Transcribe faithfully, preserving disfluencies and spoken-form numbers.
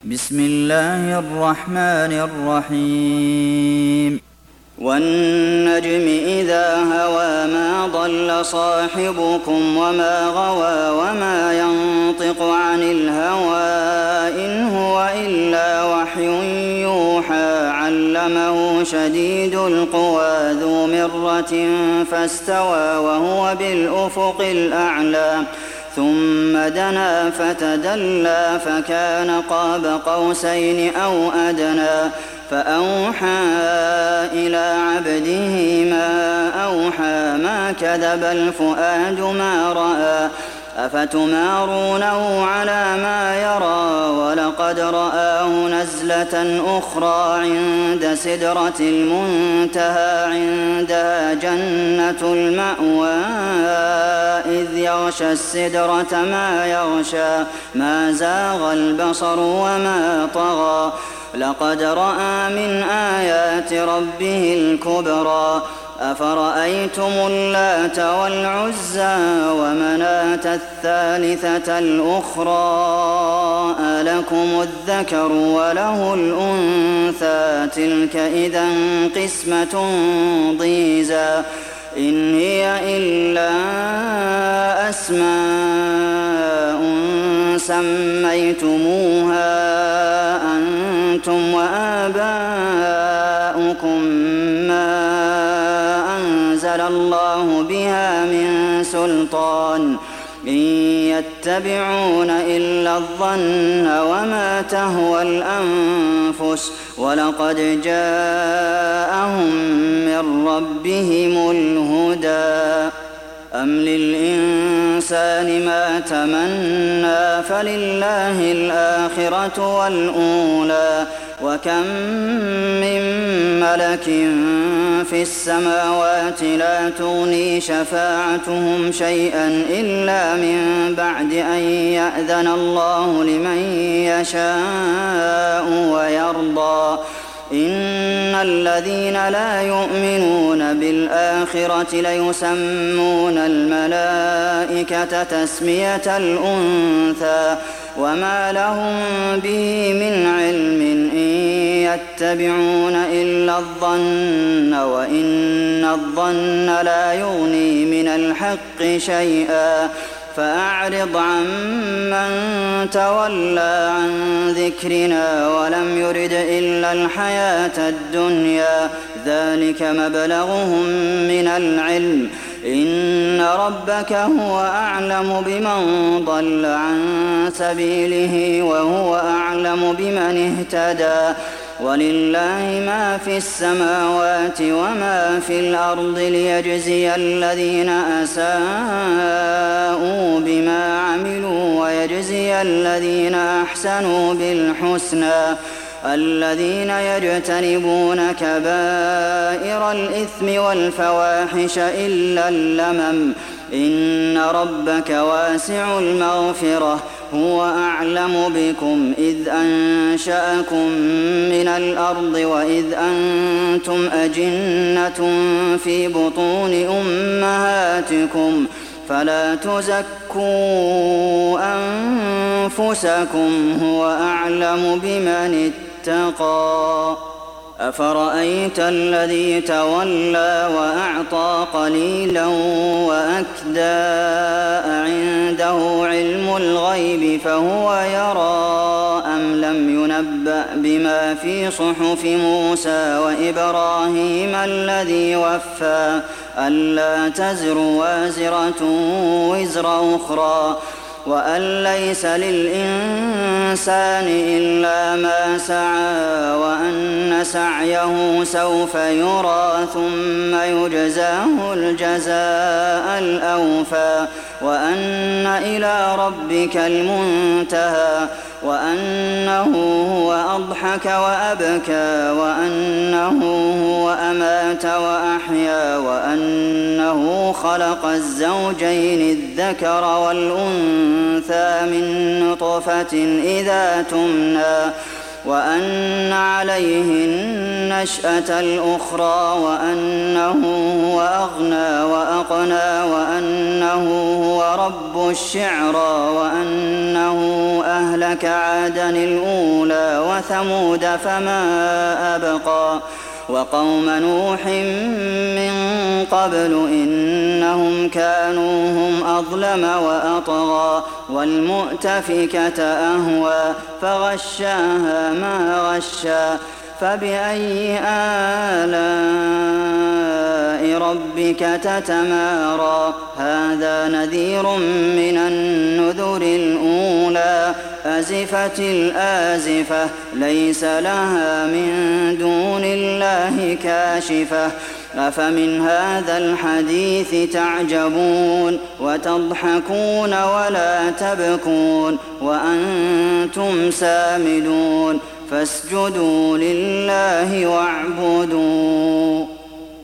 بسم الله الرحمن الرحيم والنجم إذا هوى ما ضل صاحبكم وما غوى وما ينطق عن الهوى إن هو إلا وحي يوحى علمه شديد القوى ذو مرة فاستوى وهو بالأفق الأعلى ثم دنا فتدلى فكان قاب قوسين أو أدنى فأوحى إلى عبده ما أوحى ما كذب الفؤاد ما رأى أفتمارونه على ما يرى ولقد رآه نزلة أخرى عند سدرة المنتهى عندها جنة المأوى إذ يغشى السدرة ما يغشى ما زاغ البصر وما طغى لقد رأى من آيات ربه الكبرى أفرأيتم اللات والعزى ومناة الثالثة الأخرى ألكم الذكر وله الأنثى تلك إذا قسمة ضيزى إن هي إلا أسماء سميتموها أنتم وآباؤكم ما أنزل الله بها من سلطان إن يتبعون إلا الظن وما تهوى الأنفس ولقد جاءهم من ربهم الهدى أم للإنسان ما تمنى فلله الآخرة والأولى وكم من ملك في السماوات لا تغني شفاعتهم شيئا إلا من بعد أن يأذن الله لمن يشاء ويرضى إن الذين لا يؤمنون بالآخرة ليسمون الملائكة تسمية الأنثى وما لهم به من علم إن يتبعون إلا الظن وإن الظن لا يغني من الحق شيئا فأعرض عن من تولى عن ذكرنا ولم يرد إلا الحياة الدنيا ذلك مبلغهم من العلم إن ربك هو أعلم بمن ضل عن سبيله وهو أعلم بمن اهتدى ولله ما في السماوات وما في الأرض ليجزي الذين أساءوا بما عملوا ويجزي الذين أحسنوا بالحسنى الذين يجتنبون كبائر الإثم والفواحش إلا اللمم إن ربك واسع المغفرة هو أعلم بكم إذ أنشأكم من الأرض وإذ أنتم أجنة في بطون أمهاتكم فلا تزكوا أنفسكم هو أعلم بمن اتقى أفرأيت الذي تولى وأعطى قليلا وأكدى عنده علم الغيب فهو يرى أم لم ينبأ بما في صحف موسى وإبراهيم الذي وفى ألا تزر وازرة وزر أخرى وأن ليس للإنسان إلا ما سعى وأن سعيه سوف يرى ثم يجزاه الجزاء الأوفى وأن إلى ربك المنتهى وأنه هو أضحك وأبكى وأنه هو أمات وأحيا وأنه خلق الزوجين الذكر والأنثى من نطفة إذا تمنى وأن عليه النشأة الأخرى وأنه هو أغنى وأقنى وأنه هو رب الشعرى وأنه أهلك عادا الأولى وثمود فما أبقى وقوم نوح من قبل إنهم كانوا هم أظلم وأطغى والمؤتفكة أهوى فغشاها ما غشى فبأي آلاء ربك تتمارى هذا نذير من النذر الأولى أزفت الآزفة ليس لها من دون الله كاشفة أفمن هذا الحديث تعجبون وتضحكون ولا تبكون وأنتم سامدون فاسجدوا لله واعبدوا